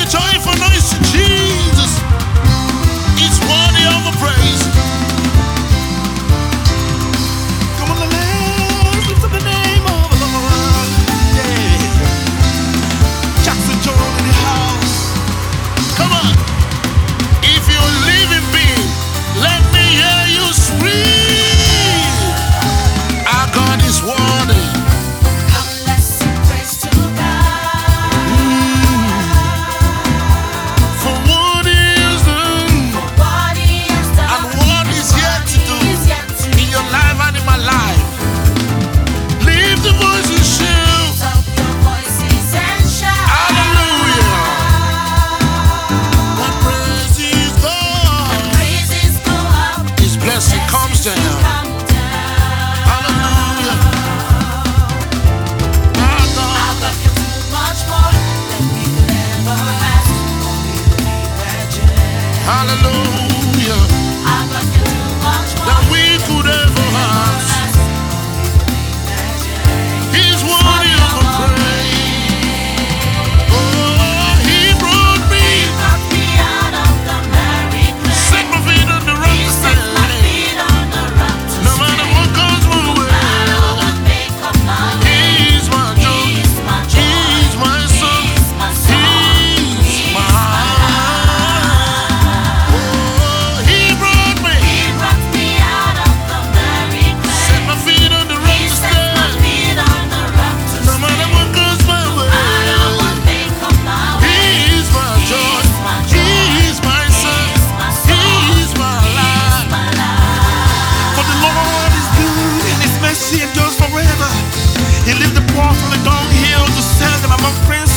joyful noise to Jesus. It's worthy of the praise. Come on, let's lift up the name of the Lord. Yeah. Jackson Joel in the house. Come on. If you're living big, let me hear you scream. Our God is worthy. Come, let's sing praise to God. For what He has done For what He has done and what He's yet to do is yet to in your life and in my life. Lift the voice and shout. lift up your voices and shout. Hallelujah. When praises go up, Praises go up, His blessing comes down. come down. Hallelujah. Our God. Our God can do much more than we could ever ask or imagine. Hallelujah. Our God can do much more That we could ever ask. ask or imagine. He's worthy of a praise. Oh, He brought me, Brought me out of the merry clay. set my feet on the rock He to set my stand. feet on the rock to No matter stay. what comes my No way, matter what may come my way, He's my joy. He's my joy. He's my son. He's my song. He's my life. Oh, He brought me, He brought me out of the merry set clay. my feet on the rock He to set my stand. feet on the rock to No matter stay. what comes my No way, matter what may come my way, He's my joy. He's my joy. He's my son. He's my song. He's my life. He's my life. For the Lord is good and His mercy endures forever. He lifted the poor from the dunghill to set them among princes.